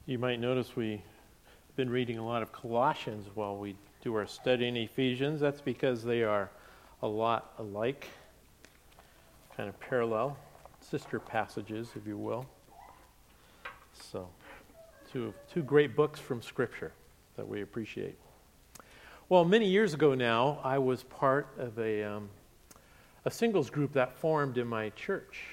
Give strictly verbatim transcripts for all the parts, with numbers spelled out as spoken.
You might notice we've been reading a lot of Colossians while we do our study in Ephesians. That's because they are a lot alike, kind of parallel, sister passages, if you will. So, two, two great books from Scripture that we appreciate. Well, many years ago now, I was part of a, um, a singles group that formed in my church.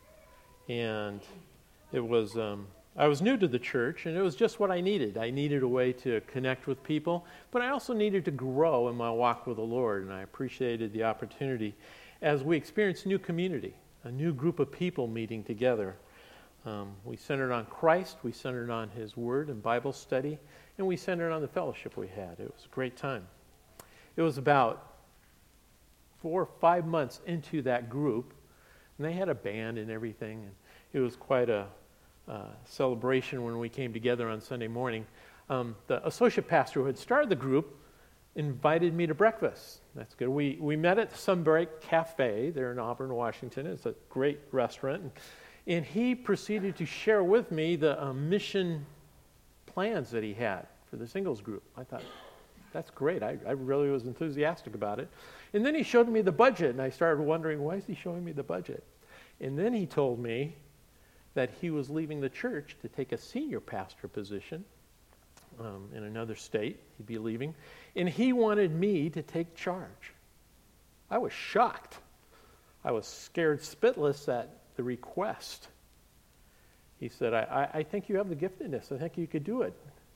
And it was... Um, I was new to the church, and it was just what I needed. I needed a way to connect with people, but I also needed to grow in my walk with the Lord, and I appreciated the opportunity as we experienced new community, a new group of people meeting together. Um, we centered on Christ, we centered on His Word and Bible study, and we centered on the fellowship we had. It was a great time. It was about four or five months into that group, and they had a band and everything, and it was quite a Uh, celebration when we came together on Sunday morning. Um, the associate pastor who had started the group invited me to breakfast. That's good. We we met at the Sunbreak Cafe there in Auburn, Washington. It's a great restaurant. And, and he proceeded to share with me the uh, mission plans that he had for the singles group. I thought, that's great. I, I really was enthusiastic about it. And then he showed me the budget, and I started wondering, why is he showing me the budget? And then he told me that he was leaving the church to take a senior pastor position um, in another state. He'd be leaving. And he wanted me to take charge. I was shocked. I was scared spitless at the request. He said, I, I, I think you have the giftedness. I think you could do it.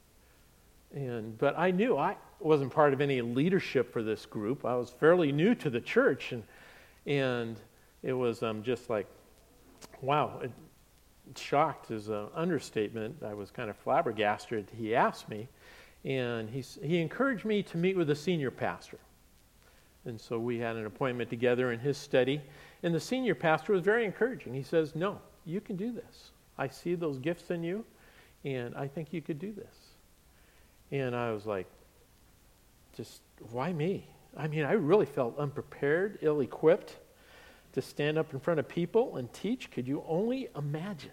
And But I knew I wasn't part of any leadership for this group. I was fairly new to the church. And, and it was um, just like, wow, it, shocked is an understatement. I was kind of flabbergasted. He asked me, and he, he encouraged me to meet with a senior pastor. And so we had an appointment together in his study, and the senior pastor was very encouraging. He says, no, you can do this. I see those gifts in you, and I think you could do this. And I was like, just, why me? I mean, I really felt unprepared, ill-equipped to stand up in front of people and teach. Could you only imagine?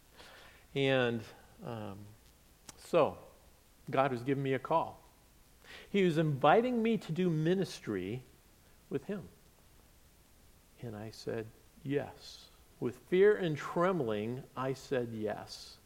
And um, so, God was giving me a call. He was inviting me to do ministry with Him. And I said, yes. With fear and trembling, I said yes.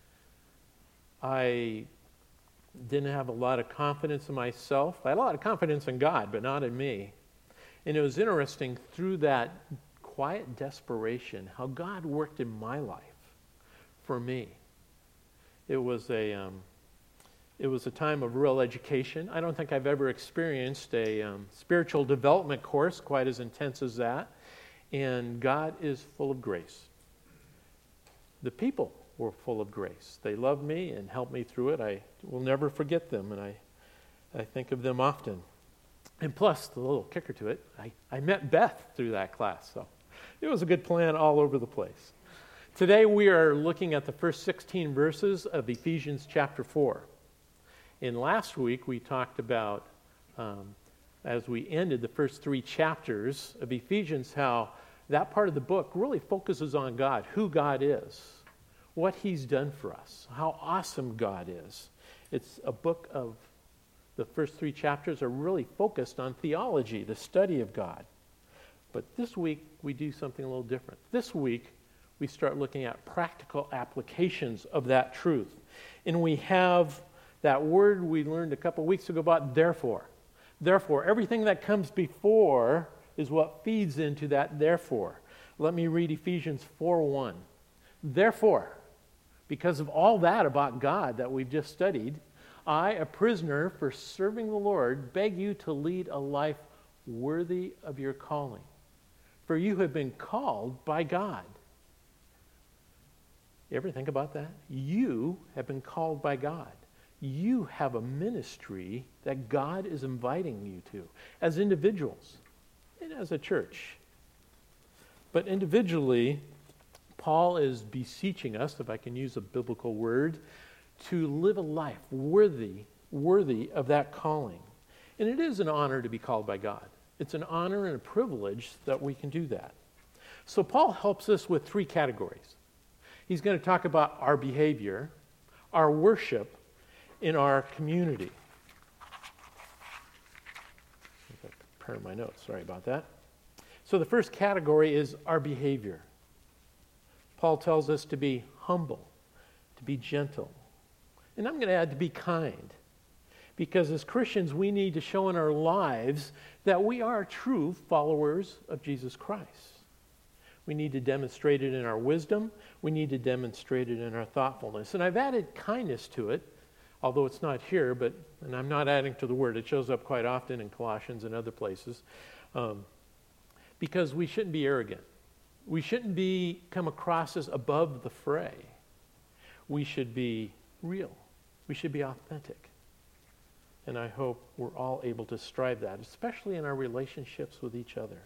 I didn't have a lot of confidence in myself. I had a lot of confidence in God, but not in me. And it was interesting, through that quiet desperation, how God worked in my life for me. It was a um, it was a time of real education. I don't think I've ever experienced a um, spiritual development course quite as intense as that. And God is full of grace. The people were full of grace. They loved me and helped me through it. I will never forget them, and I, I think of them often. And plus, the little kicker to it, I, I met Beth through that class, so it was a good plan all over the place. Today we are looking at the first sixteen verses of Ephesians chapter four. And last week we talked about, um, as we ended the first three chapters of Ephesians, how that part of the book really focuses on God, who God is, what He's done for us, how awesome God is. It's a book of The first three chapters are really focused on theology, the study of God. But this week, we do something a little different. This week, we start looking at practical applications of that truth. And we have that word we learned a couple weeks ago about therefore. Therefore, everything that comes before is what feeds into that therefore. Let me read Ephesians four one. Therefore, because of all that about God that we've just studied, I, a prisoner for serving the Lord, beg you to lead a life worthy of your calling. For you have been called by God. You ever think about that? You have been called by God. You have a ministry that God is inviting you to as individuals and as a church. But individually, Paul is beseeching us, if I can use a biblical word, to live a life worthy, worthy of that calling. And it is an honor to be called by God. It's an honor and a privilege that we can do that. So Paul helps us with three categories. He's going to talk about our behavior, our worship in our community. I have to prepare my notes. Sorry about that. So the first category is our behavior. Paul tells us to be humble, to be gentle. And I'm going to add to be kind. Because as Christians, we need to show in our lives that we are true followers of Jesus Christ. We need to demonstrate it in our wisdom. We need to demonstrate it in our thoughtfulness. And I've added kindness to it, although it's not here, but and I'm not adding to the word. It shows up quite often in Colossians and other places. Um, because we shouldn't be arrogant. We shouldn't be come across as above the fray. We should be real. We should be authentic. And I hope we're all able to strive that, especially in our relationships with each other.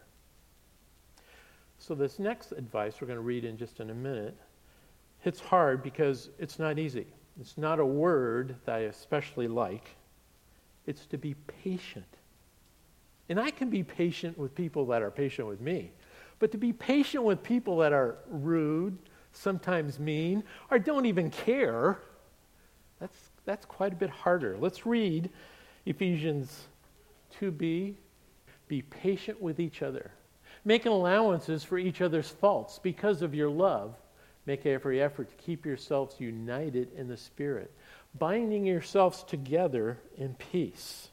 So this next advice we're going to read in just in a minute hits hard because it's not easy. It's not a word that I especially like. It's to be patient. And I can be patient with people that are patient with me. But to be patient with people that are rude, sometimes mean, or don't even care, that's that's quite a bit harder. Let's read Ephesians two b. Be patient with each other. Making allowances for each other's faults because of your love. Make every effort to keep yourselves united in the Spirit, binding yourselves together in peace.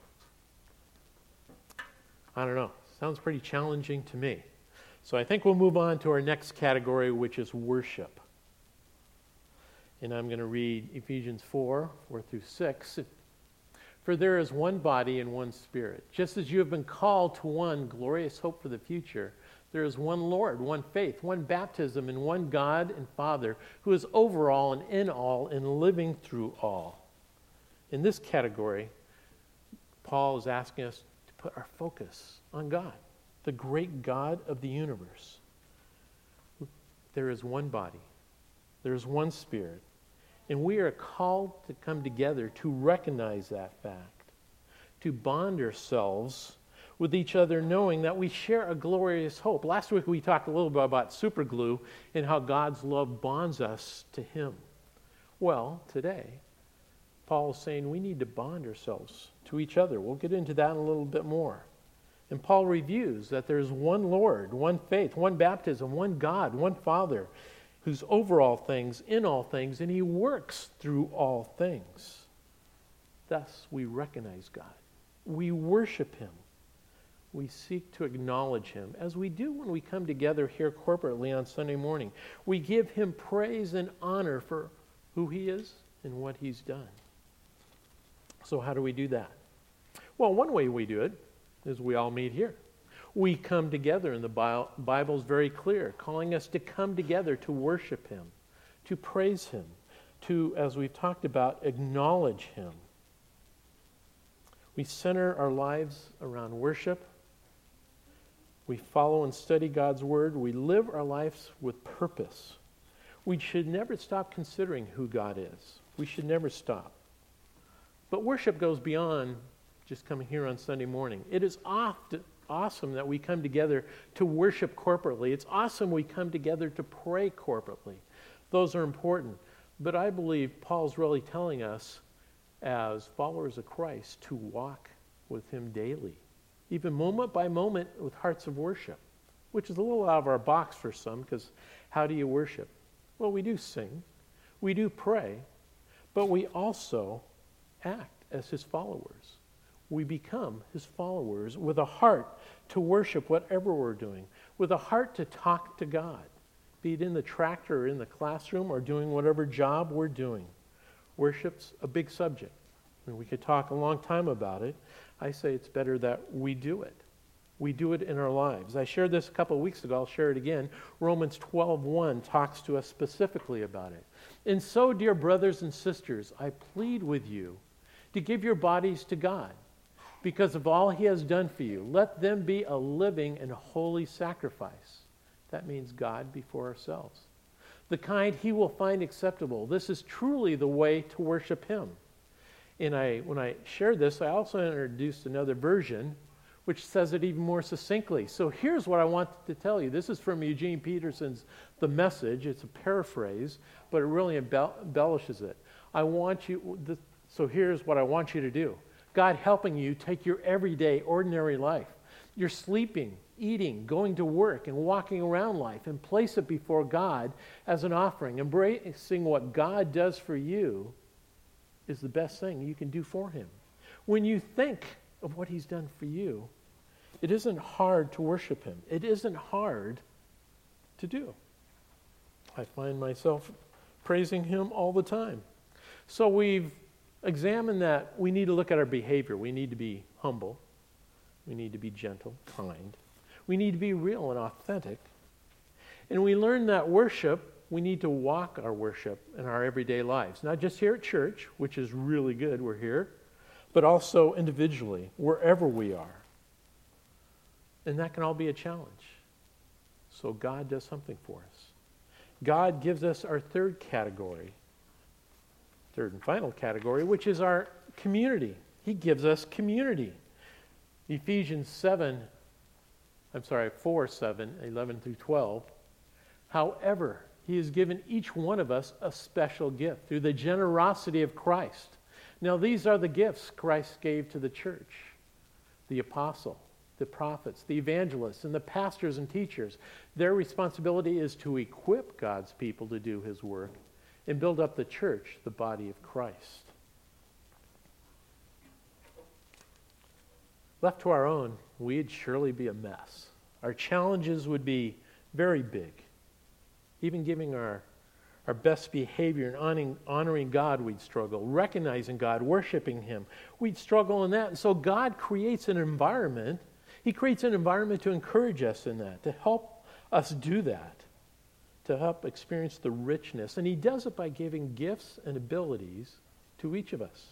I don't know. Sounds pretty challenging to me. So I think we'll move on to our next category, which is worship. And I'm going to read Ephesians four, four through six. For there is one body and one Spirit. Just as you have been called to one glorious hope for the future, there is one Lord, one faith, one baptism, and one God and Father, who is over all and in all and living through all. In this category, Paul is asking us to put our focus on God, the great God of the universe. There is one body. There is one Spirit. And we are called to come together to recognize that fact, to bond ourselves with each other, knowing that we share a glorious hope. Last week we talked a little bit about super glue and how God's love bonds us to Him. Well, today, Paul is saying we need to bond ourselves to each other. We'll get into that in a little bit more. And Paul reviews that there's one Lord, one faith, one baptism, one God, one Father, who's over all things, in all things, and He works through all things. Thus, we recognize God. We worship Him. We seek to acknowledge Him, as we do when we come together here corporately on Sunday morning. We give Him praise and honor for who He is and what He's done. So how do we do that? Well, one way we do it is we all meet here. We come together, and the Bible is very clear, calling us to come together to worship Him, to praise Him, to, as we've talked about, acknowledge Him. We center our lives around worship. We follow and study God's Word. We live our lives with purpose. We should never stop considering who God is. We should never stop. But worship goes beyond just coming here on Sunday morning. It is often awesome that we come together to worship corporately. It's awesome we come together to pray corporately. Those are important. But I believe Paul's really telling us, as followers of Christ, to walk with Him daily, even moment by moment with hearts of worship, which is a little out of our box for some, because how do you worship? Well, we do sing, we do pray, but we also act as His followers. We become His followers with a heart to worship whatever we're doing, with a heart to talk to God, be it in the tractor or in the classroom or doing whatever job we're doing. Worship's a big subject. I mean, we could talk a long time about it. I say it's better that we do it. We do it in our lives. I shared this a couple of weeks ago. I'll share it again. Romans twelve one talks to us specifically about it. And so, dear brothers and sisters, I plead with you to give your bodies to God, because of all He has done for you. Let them be a living and holy sacrifice. That means God before ourselves. The kind He will find acceptable. This is truly the way to worship Him. And I, when I shared this, I also introduced another version which says it even more succinctly. So here's what I want to tell you. This is from Eugene Peterson's The Message. It's a paraphrase, but it really embell- embellishes it. I want you, the, so here's what I want you to do. God helping you take your everyday, ordinary life. You're sleeping, eating, going to work, and walking around life, and place it before God as an offering. Embracing what God does for you is the best thing you can do for him. When you think of what he's done for you, it isn't hard to worship him. It isn't hard to do. I find myself praising him all the time. So we've examined that we need to look at our behavior. We need to be humble. We need to be gentle, kind. We need to be real and authentic. And we learn that worship, we need to walk our worship in our everyday lives. Not just here at church, which is really good, we're here, but also individually, wherever we are. And that can all be a challenge. So God does something for us. God gives us our third category, third and final category, which is our community. He gives us community. Ephesians seven, I'm sorry, four, seven, eleven through twelve. However, he has given each one of us a special gift through the generosity of Christ. Now, these are the gifts Christ gave to the church: the apostle, the prophets, the evangelists, and the pastors and teachers. Their responsibility is to equip God's people to do his work and build up the church, the body of Christ. Left to our own, we'd surely be a mess. Our challenges would be very big. Even giving our, our best behavior and honoring, honoring God, we'd struggle. Recognizing God, worshiping him, we'd struggle in that. And so God creates an environment. He creates an environment to encourage us in that, to help us do that, to help experience the richness. And he does it by giving gifts and abilities to each of us.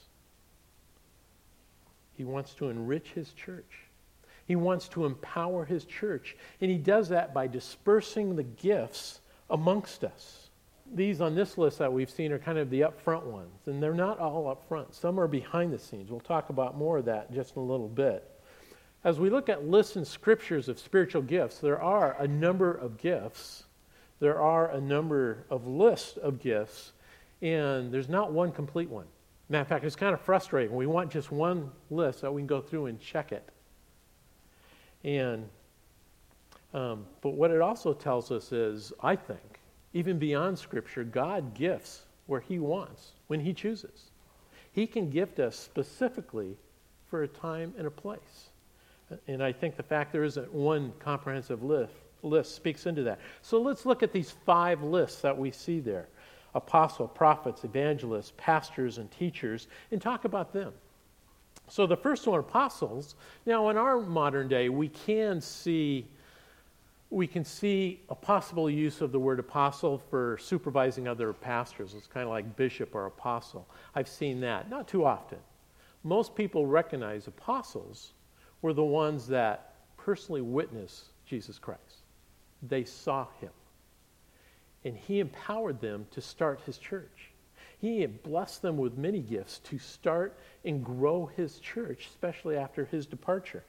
He wants to enrich his church. He wants to empower his church. And he does that by dispersing the gifts amongst us. These on this list that we've seen are kind of the upfront ones. And they're not all up front. Some are behind the scenes. We'll talk about more of that in just a little bit. As we look at lists and scriptures of spiritual gifts, there are a number of gifts. There are a number of lists of gifts. And there's not one complete one. Matter of fact, it's kind of frustrating. We want just one list so we can go through and check it. And, um, but what it also tells us is, I think, even beyond Scripture, God gifts where he wants, when he chooses. He can gift us specifically for a time and a place. And I think the fact there isn't one comprehensive list, list speaks into that. So let's look at these five lists that we see there. Apostle, prophets, evangelists, pastors, and teachers, and talk about them. So the first one, apostles. Now, in our modern day, we can see we can see a possible use of the word apostle for supervising other pastors. It's kind of like bishop or apostle. I've seen that, not too often. Most people recognize apostles were the ones that personally witnessed Jesus Christ. They saw him. And he empowered them to start his church. He blessed them with many gifts to start and grow his church, especially after his departure.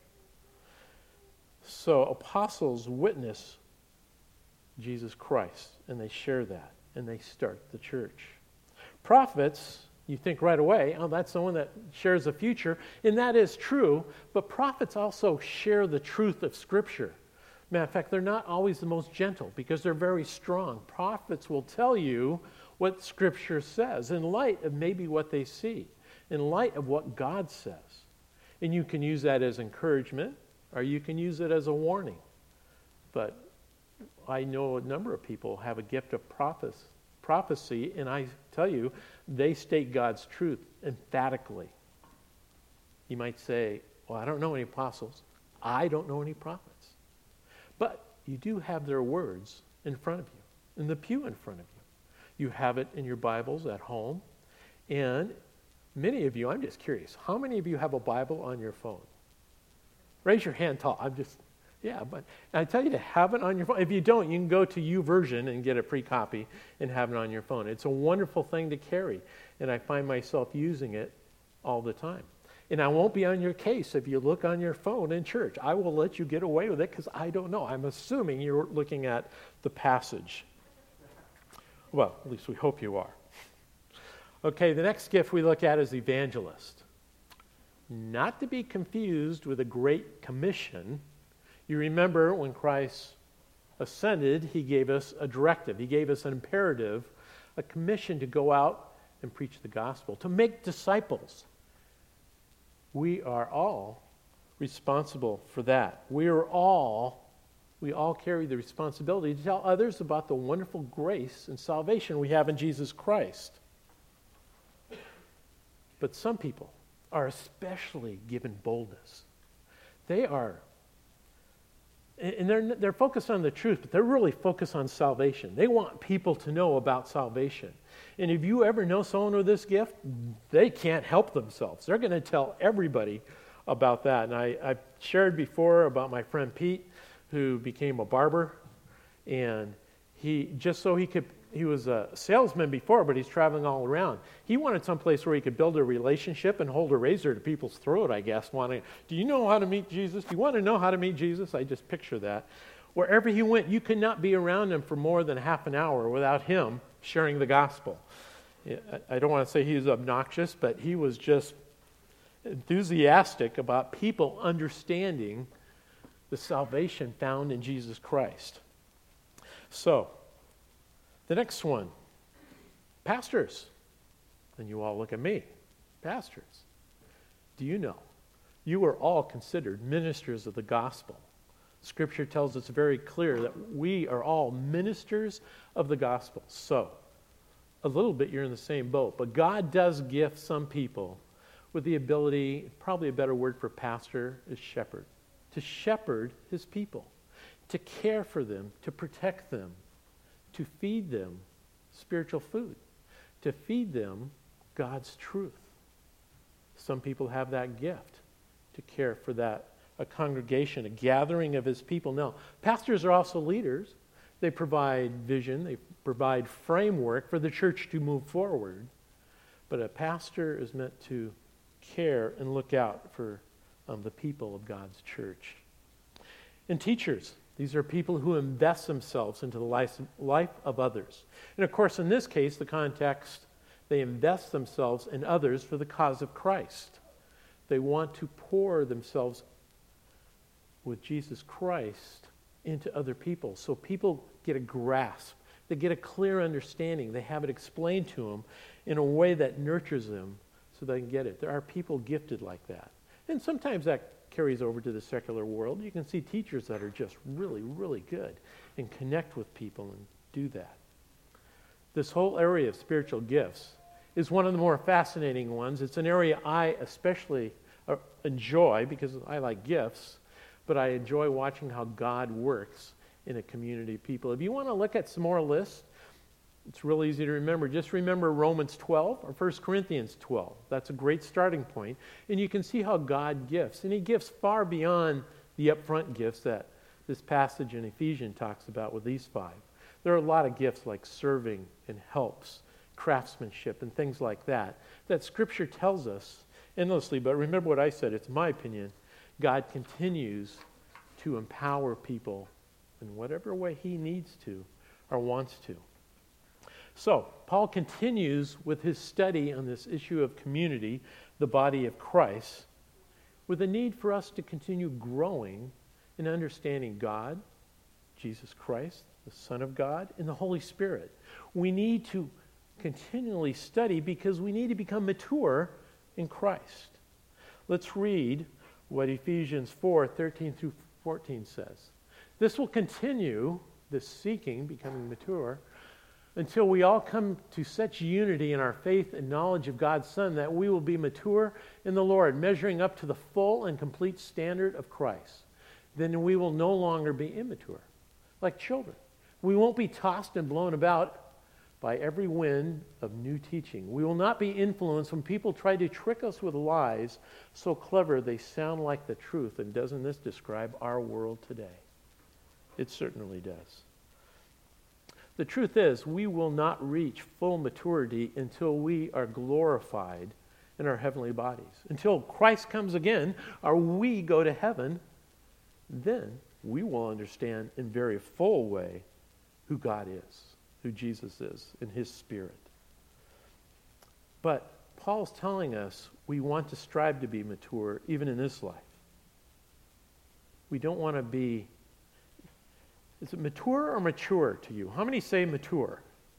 So apostles witness Jesus Christ, and they share that, and they start the church. Prophets, you think right away, oh, that's someone that shares the future, and that is true, but prophets also share the truth of Scripture. Matter of fact, they're not always the most gentle because they're very strong. Prophets will tell you what Scripture says in light of maybe what they see, in light of what God says. And you can use that as encouragement, or you can use it as a warning. But I know a number of people have a gift of prophecy, and I tell you, they state God's truth emphatically. You might say, well, I don't know any apostles. I don't know any prophets. But you do have their words in front of you, in the pew in front of you. You have it in your Bibles at home. And many of you, I'm just curious, how many of you have a Bible on your phone? Raise your hand tall. I'm just, yeah, but I tell you to have it on your phone. If you don't, you can go to YouVersion and get a free copy and have it on your phone. It's a wonderful thing to carry, and I find myself using it all the time. And I won't be on your case if you look on your phone in church. I will let you get away with it because I don't know. I'm assuming you're looking at the passage. Well, at least we hope you are. Okay, the next gift we look at is evangelist. Not to be confused with a Great Commission. You remember when Christ ascended, he gave us a directive. He gave us an imperative, a commission to go out and preach the gospel, to make disciples. We are all responsible for that. We are all, we all carry the responsibility to tell others about the wonderful grace and salvation we have in Jesus Christ. But some people are especially given boldness. They are, and they're, they're focused on the truth, but they're really focused on salvation. They want people to know about salvation. And if you ever know someone with this gift, they can't help themselves. They're going to tell everybody about that. And I, I've shared before about my friend Pete, who became a barber. And he, just so he could, he was a salesman before, but he's traveling all around. He wanted someplace where he could build a relationship and hold a razor to people's throat, I guess. Wanting, do you know how to meet Jesus? Do you want to know how to meet Jesus? I just picture that. Wherever he went, you could not be around him for more than half an hour without him sharing the gospel. I don't want to say he was obnoxious, but he was just enthusiastic about people understanding the salvation found in Jesus Christ. So, the next one, pastors. And you all look at me, pastors. Do you know, you are all considered ministers of the gospel. Scripture tells us very clear that we are all ministers of the gospel. So, a little bit you're in the same boat, but God does gift some people with the ability, probably a better word for pastor is shepherd, to shepherd his people, to care for them, to protect them, to feed them spiritual food, to feed them God's truth. Some people have that gift to care for that, a congregation, a gathering of his people. Now, pastors are also leaders. They provide vision, they provide framework for the church to move forward. But a pastor is meant to care and look out for um, the people of God's church. And teachers, these are people who invest themselves into the life, life of others. And of course, in this case, the context, they invest themselves in others for the cause of Christ. They want to pour themselves with Jesus Christ into other people so people get a grasp. They get a clear understanding. They have it explained to them in a way that nurtures them so they can get it. There are people gifted like that. And sometimes that carries over to the secular world. You can see teachers that are just really, really good and connect with people and do that. This whole area of spiritual gifts is one of the more fascinating ones. It's an area I especially enjoy because I like gifts, but I enjoy watching how God works in a community of people. If you want to look at some more lists, it's real easy to remember. Just remember Romans twelve or First Corinthians twelve. That's a great starting point. And you can see how God gifts. And he gifts far beyond the upfront gifts that this passage in Ephesians talks about with these five. There are a lot of gifts like serving and helps, craftsmanship, and things like that, that Scripture tells us endlessly. But remember what I said, it's my opinion. God continues to empower people in whatever way he needs to or wants to. So, Paul continues with his study on this issue of community, the body of Christ, with a need for us to continue growing in understanding God, Jesus Christ, the Son of God, and the Holy Spirit. We need to continually study because we need to become mature in Christ. Let's read what Ephesians four, thirteen through fourteen says. This will continue, this seeking, becoming mature, until we all come to such unity in our faith and knowledge of God's Son that we will be mature in the Lord, measuring up to the full and complete standard of Christ. Then we will no longer be immature, like children. We won't be tossed and blown about by every wind of new teaching. We will not be influenced when people try to trick us with lies so clever they sound like the truth. And doesn't this describe our world today? It certainly does. The truth is, we will not reach full maturity until we are glorified in our heavenly bodies. Until Christ comes again, or we go to heaven, then we will understand in very full way who God is, who Jesus is, in his Spirit. But Paul's telling us we want to strive to be mature even in this life. We don't want to be... Is it mature or mature to you? How many say mature?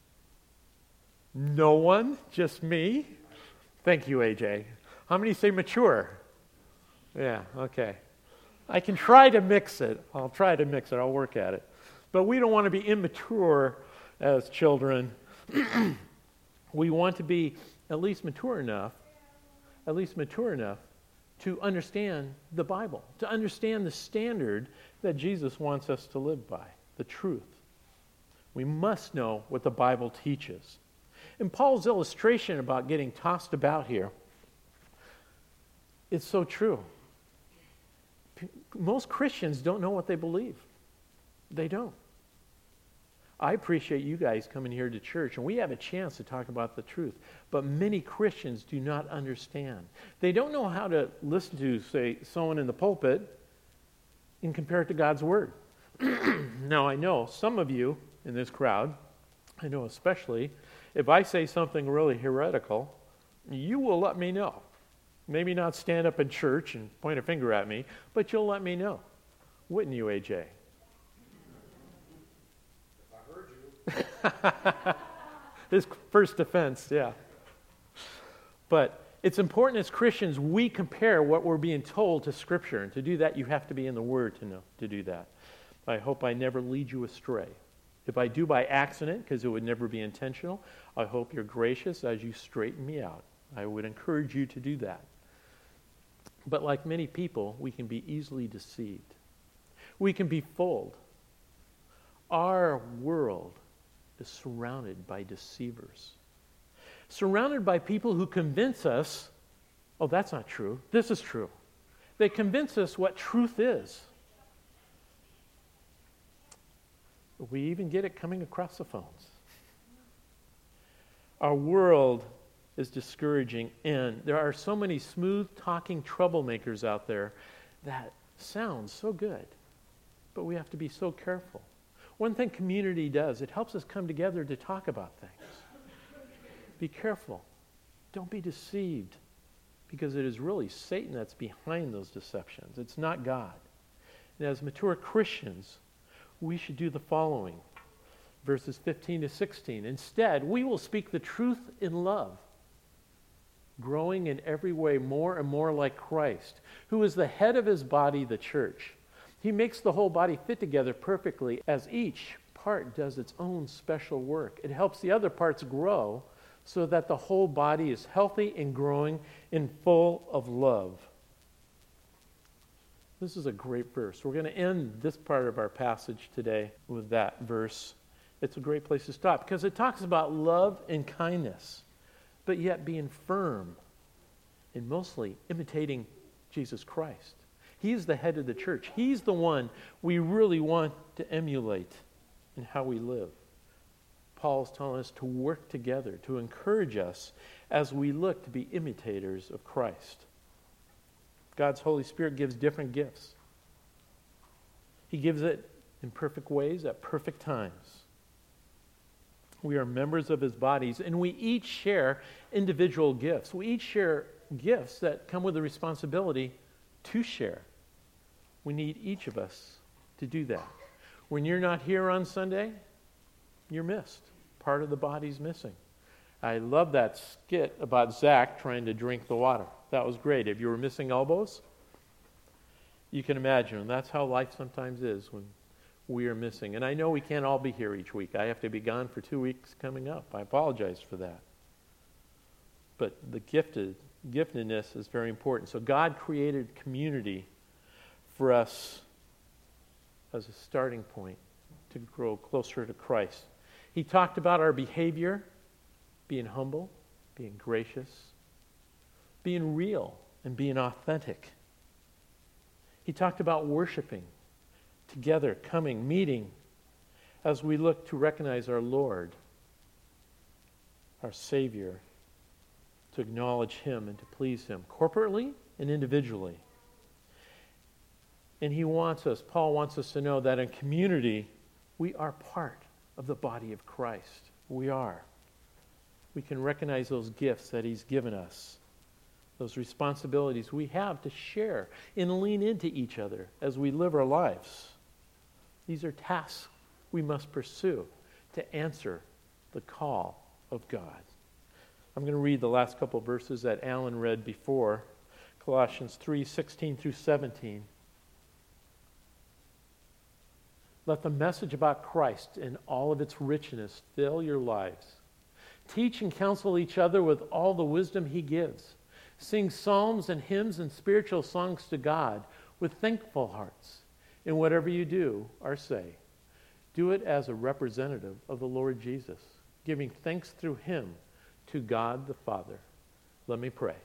No one? Just me? Thank you, A J. How many say mature? Yeah, okay. I can try to mix it. I'll try to mix it. I'll work at it. But we don't want to be immature as children. We want to be at least mature enough, at least mature enough to understand the Bible, to understand the standard that Jesus wants us to live by, the truth. We must know what the Bible teaches. And Paul's illustration about getting tossed about here, it's so true. Most Christians don't know what they believe. They don't. I appreciate you guys coming here to church, and we have a chance to talk about the truth. But many Christians do not understand. They don't know how to listen to, say, someone in the pulpit and compare it to God's Word. Now, I know some of you in this crowd, I know especially, if I say something really heretical, you will let me know. Maybe not stand up in church and point a finger at me, but you'll let me know. Wouldn't you, A J? His first defense, yeah. But it's important as Christians we compare what we're being told to Scripture. And to do that, you have to be in the Word to know to do that. I hope I never lead you astray. If I do by accident, because it would never be intentional, I hope you're gracious as you straighten me out. I would encourage you to do that. But like many people, we can be easily deceived. We can be fooled. Our world is surrounded by deceivers. Surrounded by people who convince us, oh, that's not true. This is true. They convince us what truth is. We even get it coming across the phones. Our world is discouraging, and there are so many smooth-talking troublemakers out there that sound so good, but we have to be so careful. One thing community does, it helps us come together to talk about things. Be careful. Don't be deceived, because it is really Satan that's behind those deceptions. It's not God. And as mature Christians, we should do the following. Verses fifteen to sixteen. Instead, we will speak the truth in love, growing in every way more and more like Christ, who is the head of his body, the church. He makes the whole body fit together perfectly as each part does its own special work. It helps the other parts grow so that the whole body is healthy and growing and full of love. This is a great verse. We're going to end this part of our passage today with that verse. It's a great place to stop because it talks about love and kindness, but yet being firm and mostly imitating Jesus Christ. He's the head of the church. He's the one we really want to emulate in how we live. Paul's telling us to work together, to encourage us as we look to be imitators of Christ. God's Holy Spirit gives different gifts. He gives it in perfect ways at perfect times. We are members of his bodies, and we each share individual gifts. We each share gifts that come with a responsibility to share. We need each of us to do that. When you're not here on Sunday, you're missed. Part of the body's missing. I love that skit about Zach trying to drink the water. That was great. If you were missing elbows, you can imagine. That's how life sometimes is when we are missing. And I know we can't all be here each week. I have to be gone for two weeks coming up. I apologize for that. But the gifted, giftedness is very important. So God created community for us as a starting point to grow closer to Christ. He talked about our behavior, being humble, being gracious, being real, and being authentic. He talked about worshiping together, coming, meeting, as we look to recognize our Lord, our Savior, to acknowledge him and to please him, corporately and individually. And he wants us, Paul wants us to know that in community, we are part of the body of Christ. We are. We can recognize those gifts that he's given us, those responsibilities we have to share and lean into each other as we live our lives. These are tasks we must pursue to answer the call of God. I'm going to read the last couple of verses that Alan read before, Colossians three, sixteen through seventeen. Let the message about Christ in all of its richness fill your lives. Teach and counsel each other with all the wisdom he gives. Sing psalms and hymns and spiritual songs to God with thankful hearts. In whatever you do or say, do it as a representative of the Lord Jesus, giving thanks through him to God the Father. Let me pray.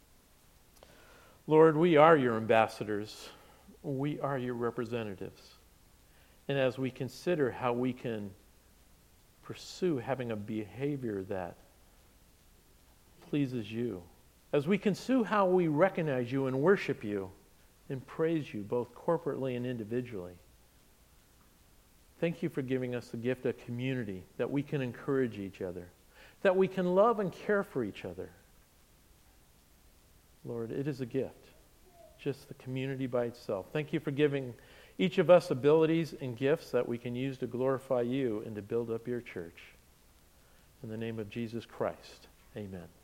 Lord, we are your ambassadors. We are your representatives. And as we consider how we can pursue having a behavior that pleases you, as we consider how we recognize you and worship you and praise you both corporately and individually, thank you for giving us the gift of community, that we can encourage each other, that we can love and care for each other. Lord, it is a gift, just the community by itself. Thank you for giving each of us abilities and gifts that we can use to glorify you and to build up your church. In the name of Jesus Christ, amen.